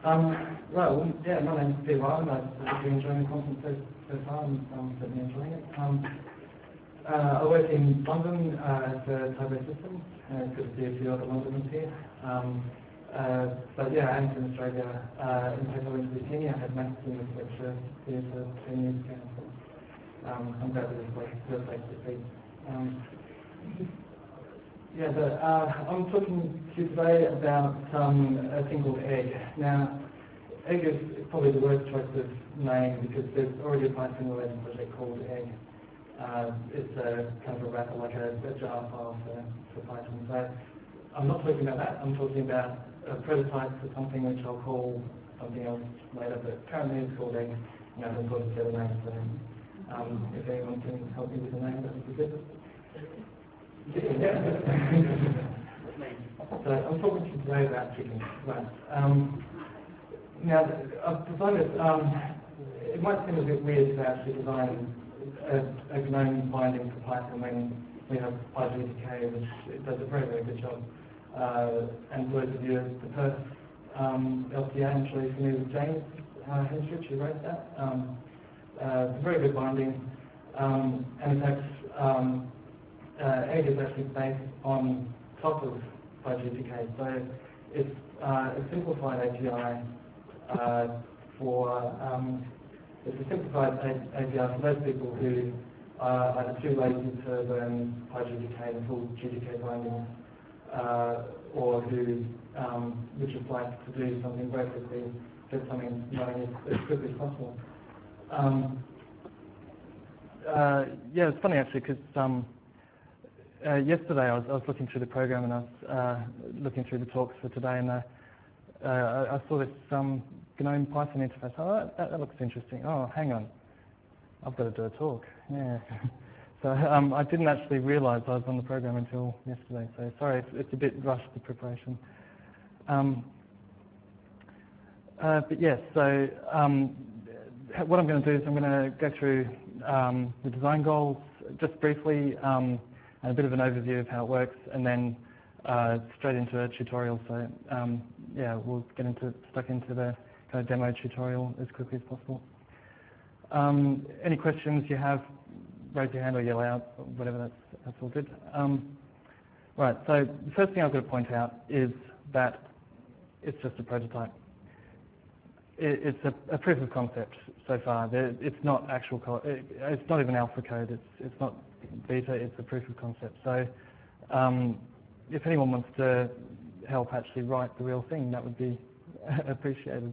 Right, well, yeah, my name's Peter Ryan. I've been enjoying the conference so far, and I'm certainly enjoying it. I work in London as a Type Systems, and it's good to see a few other Londoners here. But yeah, I'm from Australia. In fact, I went to uni. I had maths in this lecture here for 10 years ago. So, I'm glad that it's a good place to be. Yeah, I'm talking to you today about a thing called Egg. Now, Egg is probably the worst choice of name because there's already a Python-related project called Egg. It's a kind of a wrapper, like a jar file for Python. So I'm not talking about that. I'm talking about a prototype for something which I'll call something else later, but currently it's called Egg. I haven't got a set of names for them. If anyone can help me with the name, that would be good. Yeah. So I'm talking to you today about chicken. Right. Now, I've designed it. It might seem a bit weird to actually design a GNOME binding for Python when we have PyGTK, which does a very, very good job. And for those of you at the Perth LCA, I'm sure you're familiar with James Henstridge, who wrote that. It's a very good binding. And in fact, Egg is actually based on top of PyGTK. So it's a simplified API it's a simplified API for those people who are either too lazy to learn PyGTK and full GTK bindings, or who would just like to do something very quickly, get something running as quickly as possible. Yeah, it's funny actually because yesterday I was looking through the program and I was looking through the talks for today, and I saw this GNOME Python interface. Oh, that looks interesting. Oh, hang on, I've got to do a talk. Yeah. So I didn't actually realise I was on the program until yesterday. So sorry, it's a bit rushed, the preparation. But yes, so what I'm going to do is I'm going to go through the design goals just briefly, and a bit of an overview of how it works, and then straight into a tutorial. So yeah, we'll get stuck into the kind of demo tutorial as quickly as possible. Any questions you have, raise your hand or yell out, or whatever. That's all good. Right. So the first thing I've got to point out is that it's just a prototype. It's a proof of concept so far. It's not actual code. It's not even alpha code. It's not beta. It's a proof of concept. So if anyone wants to help actually write the real thing, that would be appreciated.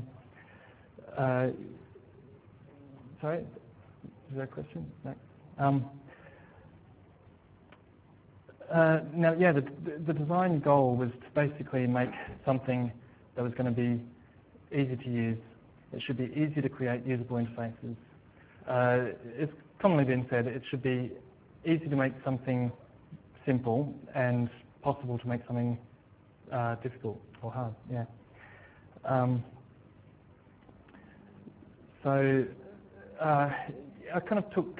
Sorry, is there a question? No. Now, yeah, the design goal was to basically make something that was going to be easy to use. It should be easy to create usable interfaces. It's commonly been said it should be easy to make something simple and possible to make something difficult or hard. Yeah. So I kind of took.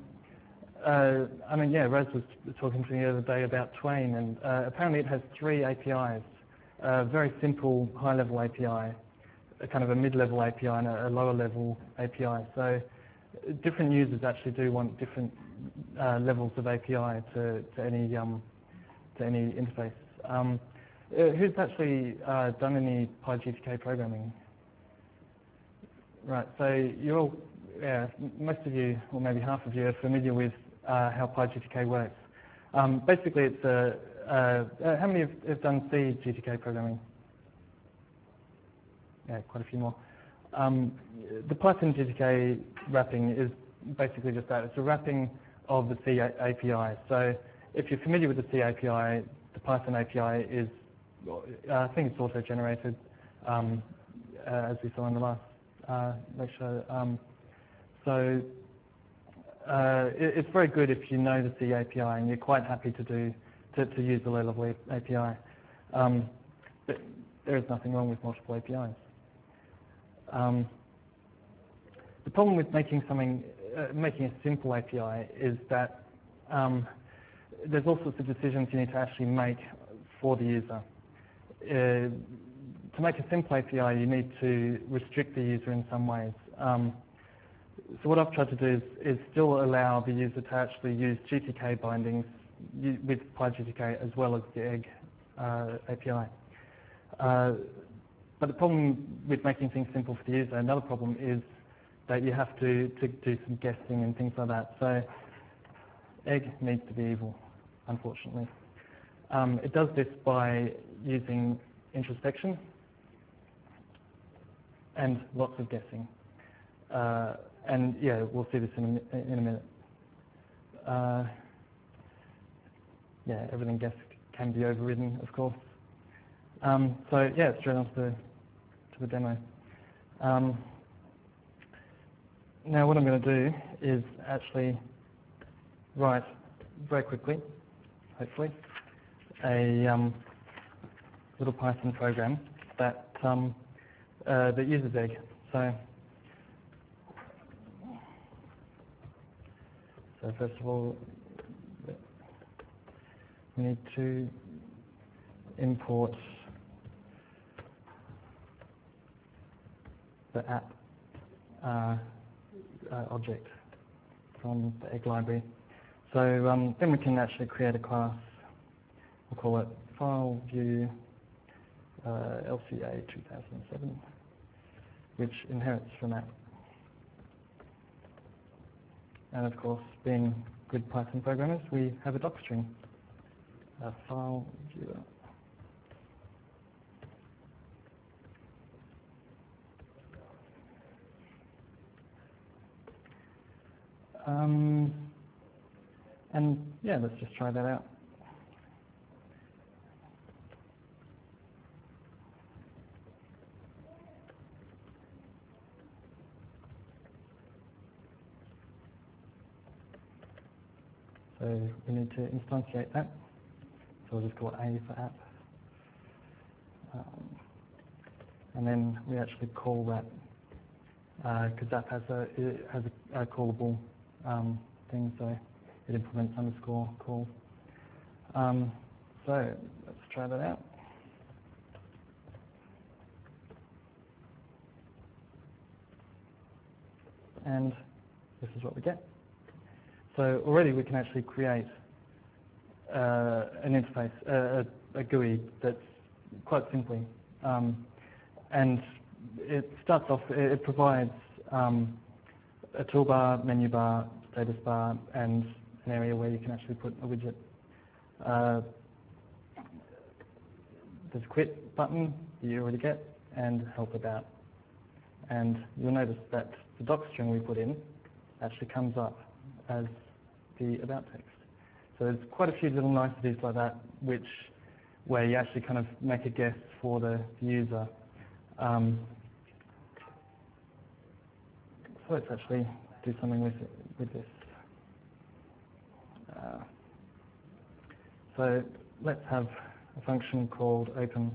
I mean, yeah, Rose was talking to me the other day about Twain, and apparently it has 3 APIs: a very simple high-level API, a kind of a mid-level API, and a lower-level API. So different users actually do want different levels of API to any interface. Who's actually done any PyGTK programming? Right. So you're all, yeah, most of you, or maybe half of you, are familiar with how PyGTK works. Basically, it's how many have done C GTK programming? Yeah, quite a few more. The Python GTK wrapping is basically just that. It's a wrapping of the C API. So if you're familiar with the C API, the Python API is, I think it's auto-generated, as we saw in the last lecture. So it's very good if you know the C API and you're quite happy to use the low-level API. But there is nothing wrong with multiple APIs. The problem with making a simple API is that there's all sorts of decisions you need to actually make for the user. to make a simple API, you need to restrict the user in some ways. So what I've tried to do is still allow the user to actually use GTK bindings with PyGTK as well as the egg API. But the problem with making things simple for the user, another problem is that you have to do some guessing and things like that. So egg needs to be evil, unfortunately. It does this by using introspection and lots of guessing. And yeah, we'll see this in a minute. Yeah, everything guessed can be overridden, of course. So yeah, straight on to the demo. Now what I'm going to do is actually write very quickly, hopefully, a little Python program that that uses egg. So first of all, we need to import the app object from the egg library. So then we can actually create a class. We'll call it file view LCA 2007, which inherits from app. And of course, being good Python programmers, we have a docstring, a file viewer. And yeah, let's just try that out. So we need to instantiate that. So we'll just call it A for app. And then we actually call that, because app has a callable thing, so it implements underscore call. So let's try that out. And this is what we get. So already we can actually create an interface, a GUI that's quite simply. And it starts off, it provides a toolbar, menu bar, status bar, and an area where you can actually put a widget. There's a quit button that you already get, and help about. And you'll notice that the doc string we put in actually comes up as the about text. So there's quite a few little niceties like that, where you actually kind of make a guess for the user. So let's actually do something with this. So let's have a function called open.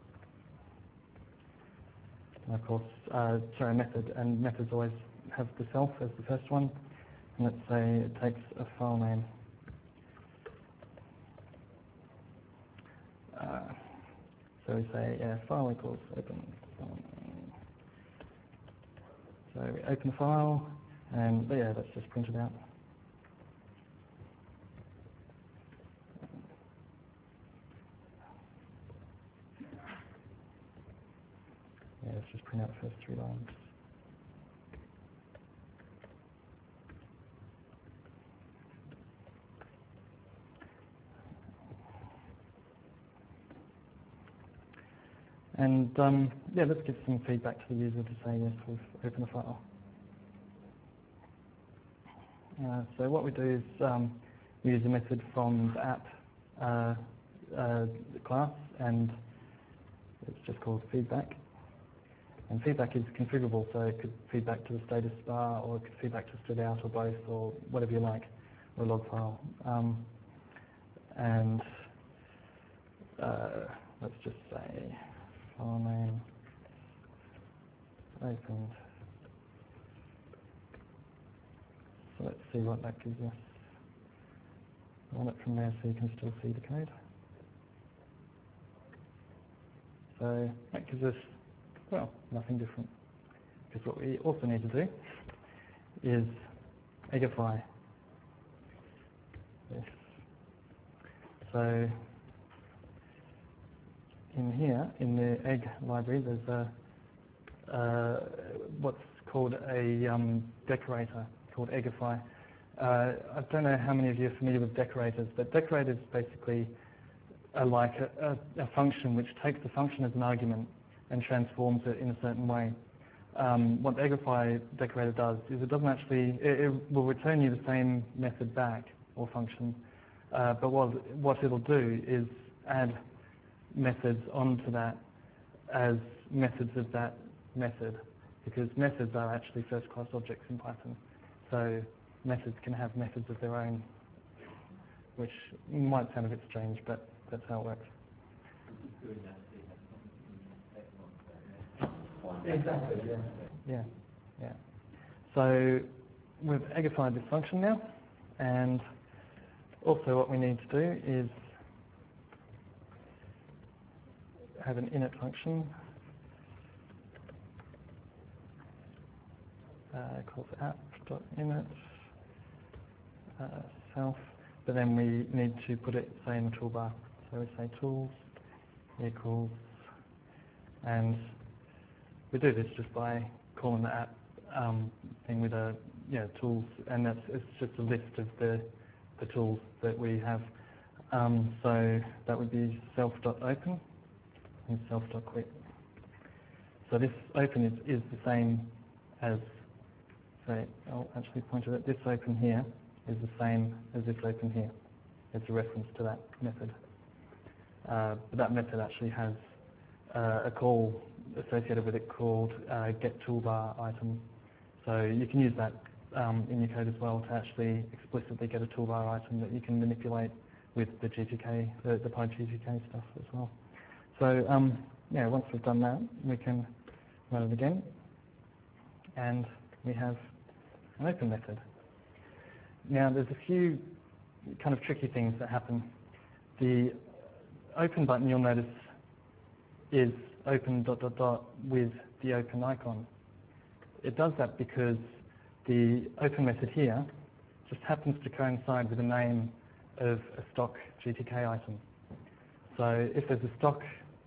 And of course, sorry, a method, and methods always have the self as the first one. And let's say it takes a file name. So we say, yeah, file equals open. So we open the file, and yeah, let's just print it out. Yeah, let's just print out the first 3 lines. And yeah, let's give some feedback to the user to say, yes, we've opened the file. So what we do is we use a method from the app class, and it's just called feedback. And feedback is configurable, so it could feedback to the status bar, or it could feedback to std out, or both, or whatever you like, or a log file. And let's just say file name opened. So let's see what that gives us. Run it from there so you can still see the code. So that gives us, well, nothing different. Because what we also need to do is eggify this. So in here, in the egg library, there's what's called a decorator called eggify. I don't know how many of you are familiar with decorators, but decorators basically are like a function which takes the function as an argument and transforms it in a certain way. What the eggify decorator does is it will return you the same method back or function, but what it'll do is add methods onto that as methods of that method, because methods are actually first-class objects in Python. So methods can have methods of their own, which might sound a bit strange, but that's how it works. Exactly, yeah. So we've eggified this function now, and also what we need to do is have an init function called app.init self, but then we need to put it, say, in the toolbar. So we say tools equals, and we do this just by calling the app thing with a tools, and it's just a list of the tools that we have. So that would be self.open and self.quit. So this open is the same as, say, I'll actually point to it. This open here is the same as this open here. It's a reference to that method. But that method actually has a call associated with it called getToolbarItem. So you can use that in your code as well to actually explicitly get a toolbar item that you can manipulate with the GTK, the PyGTK stuff as well. So once we've done that, we can run it again, and we have an open method. Now there's a few kind of tricky things that happen. The open button, you'll notice, is open ... with the open icon. It does that because the open method here just happens to coincide with the name of a stock GTK item. So if there's a stock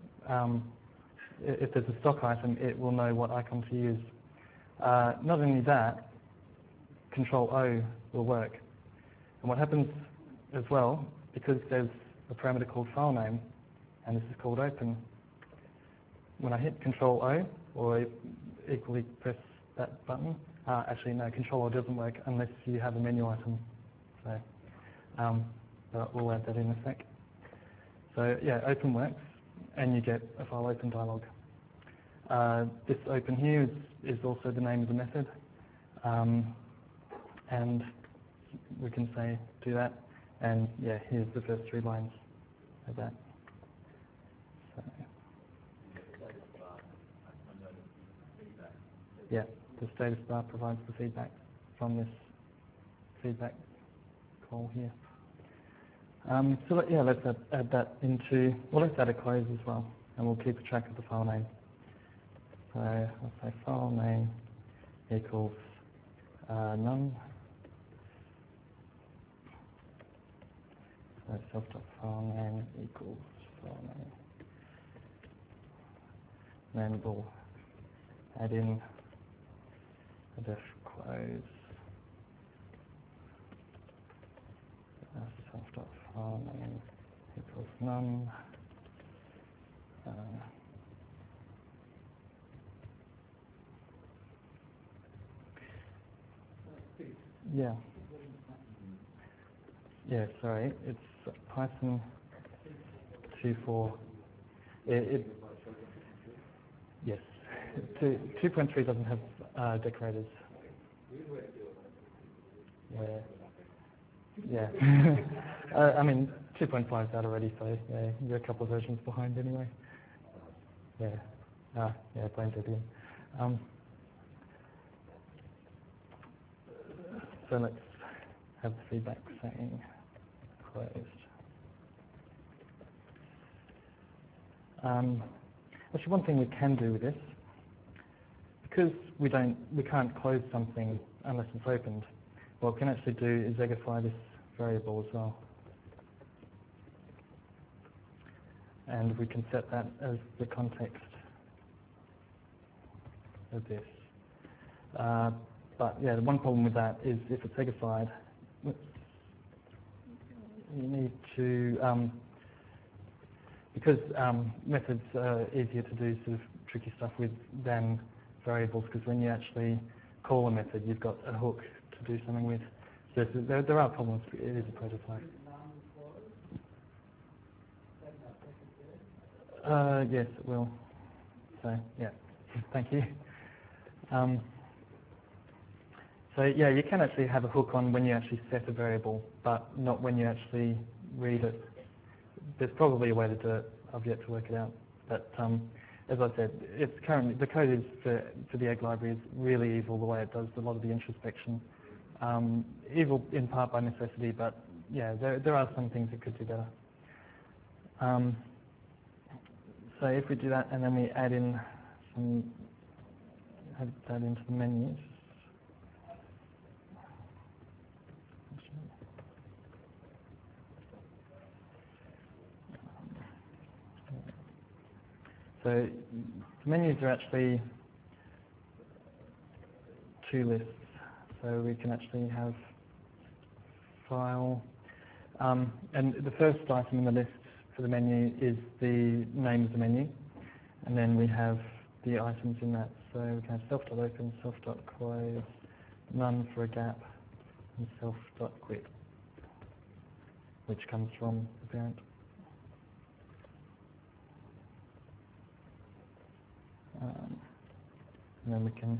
item, it will know what icon to use. Not only that, Control O will work. And what happens as well, because there's a parameter called file name, and this is called open, when I hit Control O, or equally press that button, actually no, Control O doesn't work unless you have a menu item. So but we'll add that in a sec. So yeah, open works, and you get a file open dialog. This open here is also the name of the method, and we can say do that, and yeah, here's the first 3 lines of that. So, yeah, the status bar provides the feedback from this feedback call here. So let's add that into, well, let's add a close as well, and we'll keep a track of the file name. So I'll say file name equals none. So self.file name equals file name. Then we'll add in a def close. Self.file name equals none. Yeah, sorry, it's Python 2.4. Yes, 2.3 doesn't have decorators. Yeah. I mean, 2.5 is out already, so yeah, you're a couple of versions behind anyway. Yeah. Yeah, blame Debian. So let's have the feedback saying closed. Actually, one thing we can do with this, because we can't close something unless it's opened, what we can actually do is eggify this variable as well. And we can set that as the context of this. But yeah, the one problem with that is if it's eggified, you need to, because methods are easier to do sort of tricky stuff with than variables, because when you actually call a method, you've got a hook to do something with. So there are problems. It is a prototype. Yes, it will. So yeah, thank you. So yeah, you can actually have a hook on when you actually set a variable, but not when you actually read it. There's probably a way to do it. I've yet to work it out. But as I said, it's currently the code is for the egg library is really evil the way it does a lot of the introspection. Evil in part by necessity, but yeah, there are some things it could do better. So if we do that and then we add in add that into the menus. So the menus are actually two lists. So we can actually have file, and the first item in the list for the menu is the name of the menu, and then we have the items in that. So we can have self.open, self.close, none for a gap, and self.quit, which comes from the parent. And then we can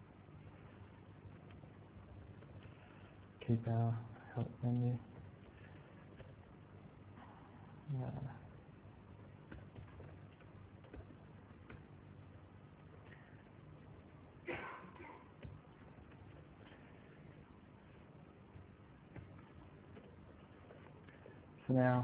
keep our help menu. So now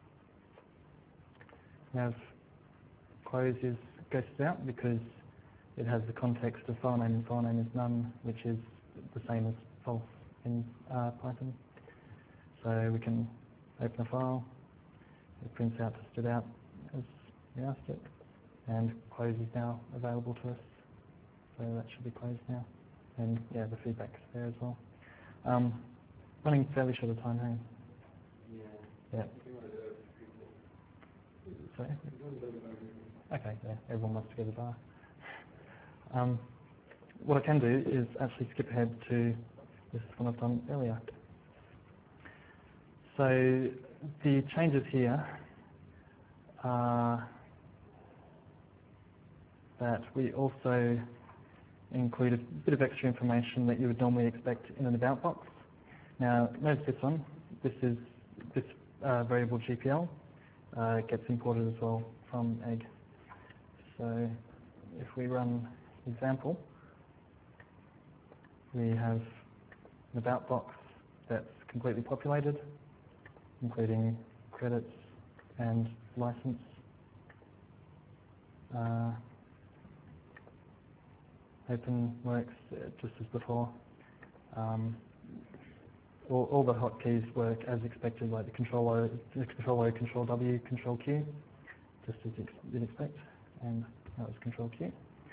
close is ghosted out because it has the context of file name, and file name is none, which is the same as false in Python. So we can open a file, it prints out to stood out as we asked it, and close is now available to us. So that should be closed now. And yeah, the feedback's there as well. Running fairly short of time, hey? Yeah. Sorry? Okay, yeah, everyone wants to go to the bar. What I can do is actually skip ahead to this one I've done earlier. So the changes here are that we also include a bit of extra information that you would normally expect in an about box. Now, notice this one. This variable GPL gets imported as well from egg. So if we run example, we have an about box that's completely populated, including credits and license. Open works just as before. All the hotkeys work as expected, like the Control O, Control W, Control Q, just as you'd expect, and that was Control Q.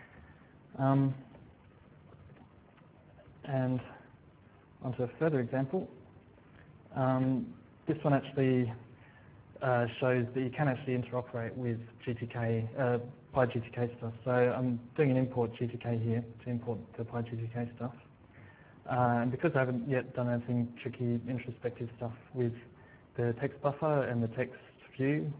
And onto a further example. This one actually shows that you can actually interoperate with GTK, PyGTK stuff. So I'm doing an import GTK here to import the PyGTK stuff. And because I haven't yet done anything tricky, introspective stuff with the text buffer and the text view,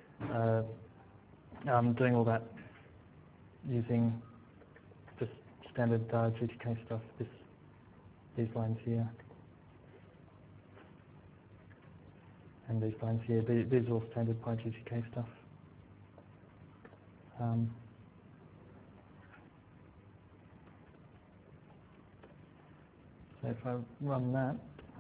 I'm doing all that using just standard GTK stuff, these lines here. And these lines here, these are all standard PyGTK stuff. So if I run that,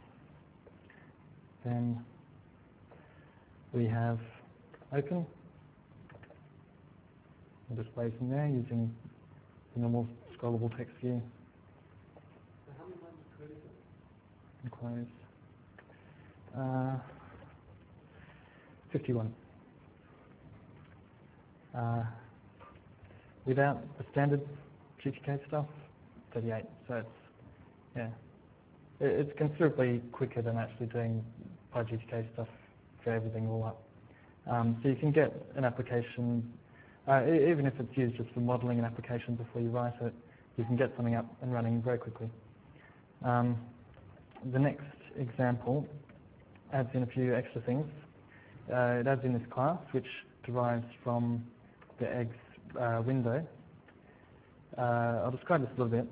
then we have open, It displays in there using the normal scrollable text view. So how many lines of code is it? And close. 51. Without the standard GTK stuff, 38. So it's, yeah, it's considerably quicker than actually doing PyGTK stuff for everything all up. So you can get an application, even if it's used just for modeling an application before you write it, you can get something up and running very quickly. The next example adds in a few extra things. It adds in this class, which derives from the eggs window. I'll describe this a little bit.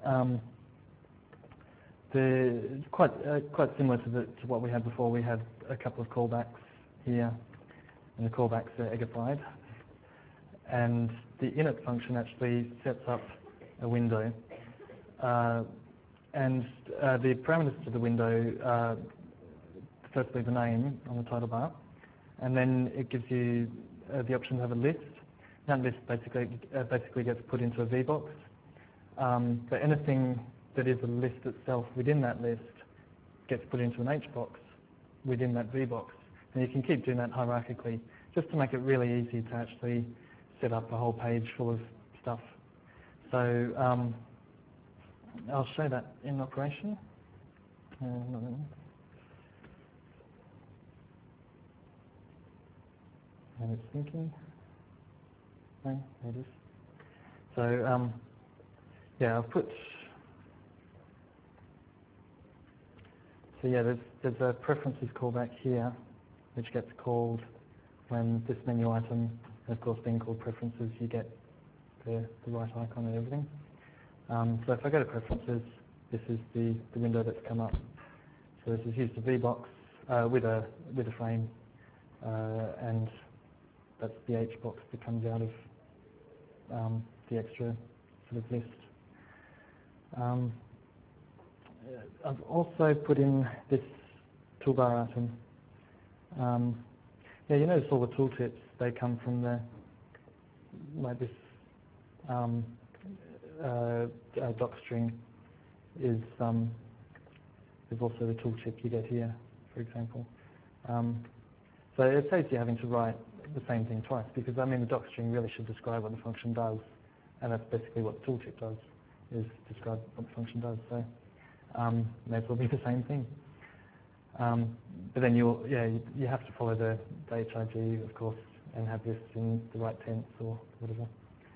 Quite similar to what we had before. We had a couple of callbacks here, and the callbacks are eggified. And the init function actually sets up a window. And the parameters to the window, firstly the name on the title bar, and then it gives you the option to have a list. That list basically gets put into a VBox. But anything that is a list itself within that list gets put into an HBox within that VBox. And you can keep doing that hierarchically just to make it really easy to actually set up a whole page full of stuff. So I'll show that in operation. And it's thinking. No, there it is. So yeah, I've put. So yeah, there's a preferences callback here, which gets called when this menu item, of course, being called preferences, you get the right icon and everything. So if I go to preferences, this is the window that's come up. So this is used a VBox with a frame, and that's the HBox that comes out of the extra sort of list. I've also put in this toolbar item. Yeah, you notice all the tooltips, they come from the, like this doc string is also the tooltip you get here, for example. So it saves you having to write the same thing twice, because I mean the doc string really should describe what the function does, and that's basically what the tooltip does, is describe what the function does. So may as well be the same thing. But then you have to follow the HIG, of course, and have this in the right tense or whatever.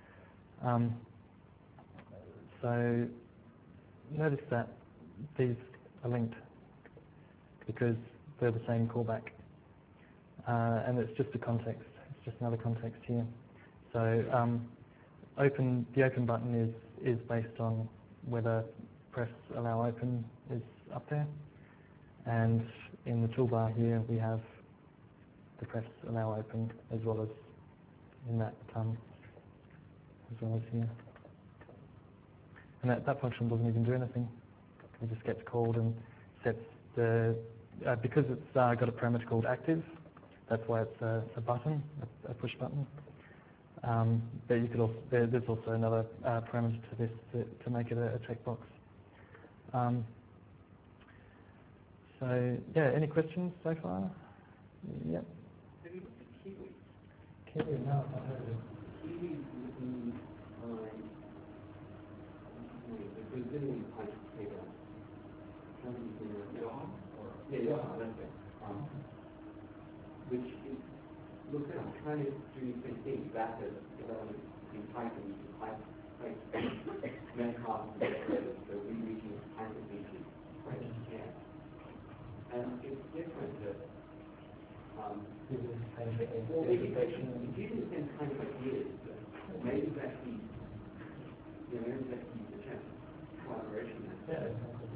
So notice that these are linked because they're the same callback. And it's just a context. It's just another context here. So the open button is based on whether press allow open is up there. And in the toolbar here, we have the press allow open as well as in that as well as here. And that function doesn't even do anything. It just gets called and sets the, because it's got a parameter called active, that's why it's a button, a push button. But you could also, there's also another parameter to this to make it a checkbox. So yeah, any questions so far? Yep. Have you looked at Kiwi? Kiwi, no, I've not heard of it. Kiwi is written by the Brazilian type data. Johan? Yeah, Johan, that's it. Which is, looks like I'm trying to do the same thing, that is development in Python, you can type metacast so we reaching Python species, right? Yeah. And it's different that well, maybe it's using the same kind of ideas, but maybe that's the collaboration there.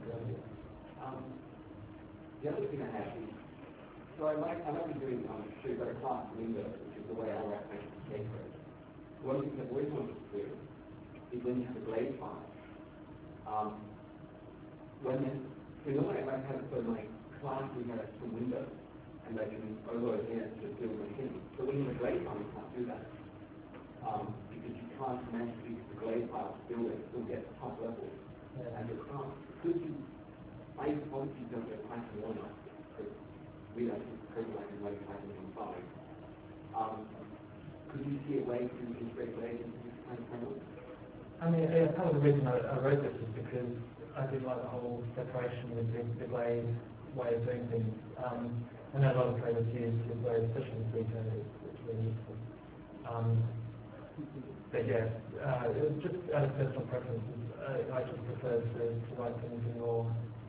The other thing I have is, so I might be doing, so you've got a class window, which is the way I write my GTK code. One thing I've always wanted to do is when you have a blade file, normally I might have it for my class, we have some windows, and I can overload here to build my thing. But when you have a blade file, you can't do that. because you can't magically the glade file still get top level. And you can't, could you, I obviously don't get Python 1 up, because we don't think code like is like Python 5. Could you see a way to integrate glade into this kind of framework? I mean, part of the reason I wrote this is because I did like the whole separation with the glade way of doing things. And a lot of frameworks use this way, especially in Vita, it's really useful. But yeah, just out of personal preferences, I just prefer to write things in more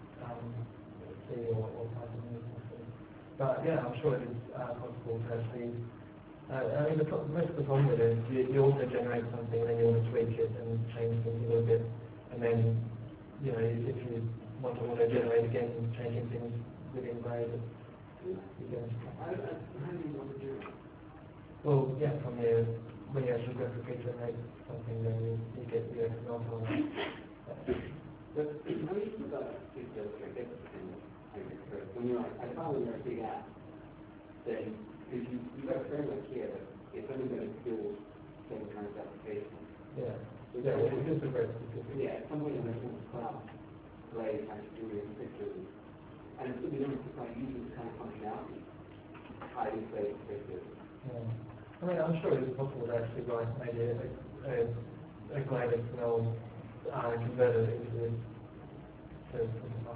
C or Python. But yeah, I'm sure it is possible to actually. I mean, most of the problem with it is you also generate something and then you want to tweak it and change things a little bit. And then, you know, if you want to auto-generate again, changing things within Glade, you can. How do you want to do it? Well, yeah, from there, when you actually go to generate something, then you get the XML for that. But how do you develop this get when you're like, I found when you're a big app, then because you've got a framework here that it's only going to build certain kinds of applications. Yeah. Yeah, it is a very specific. Yeah, somebody in the cloud Glade has to do it in pictures. And it's really nice to try using this kind of functionality, hiding Glade pictures. Yeah. I mean, I'm sure it is possible to actually write maybe a Glade XML converter into this function.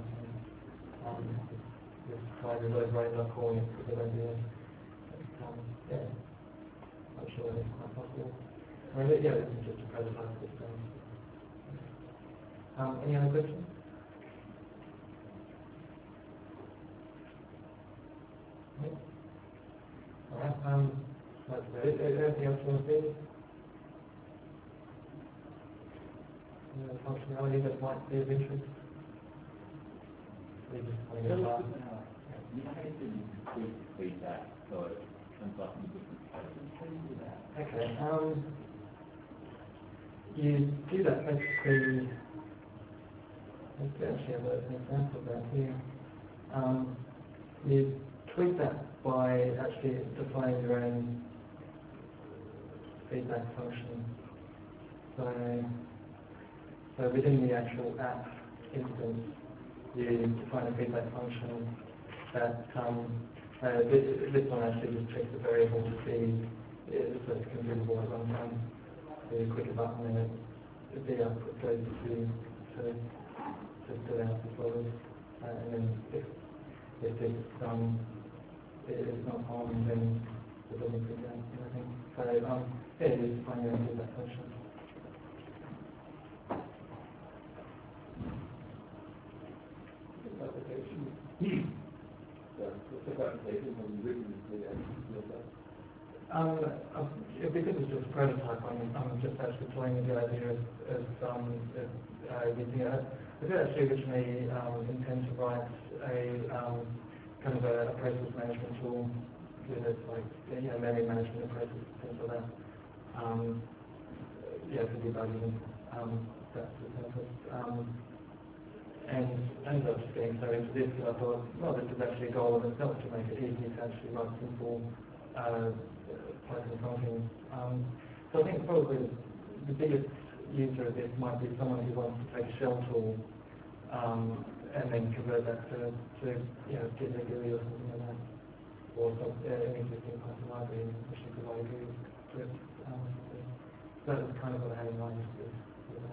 Just try to load right up calling it a good idea. Yeah, I'm sure it's quite possible. I mean, yeah, this is just a prototype at this time. Any other questions? No? All right. That's it. Anything else you want to say? Functionality that might be of interest? We just want to get started. You can include feedback, so it comes up in different places. How do you do that? Okay. You do that basically. Let's actually have an example of that here. You tweak that by actually defining your own feedback function. So within the actual app instance, you define a feedback function that this one actually just checks the variable to see if it's computable at runtime. So you click a button and the output goes to the output folder, and then if it's not on, then it doesn't click out anything. So yeah, you define your own feedback function. Because it's just a prototype, I'm just actually playing with the idea of using it. I did actually originally intend to write a kind of a process management tool with it, like memory management and process, things like that. For debugging, that's the purpose. And I ended up just getting so into this that I thought, well, this is actually a goal in itself to make it easy to actually write simple Python functions. So I think probably the biggest user of this might be someone who wants to take a shell tool and then convert that to Git GUI or something like that, or an existing Python library, which you could library to it. So that was kind of what I had in mind with that.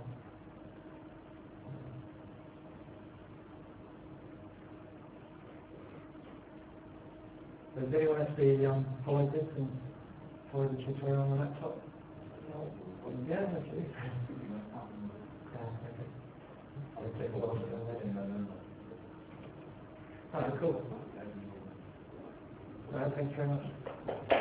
Does anyone actually follow this and follow the tutorial on the laptop? Yeah, actually. Okay. I'll take a look at that. Alright, cool. Alright, thanks very much.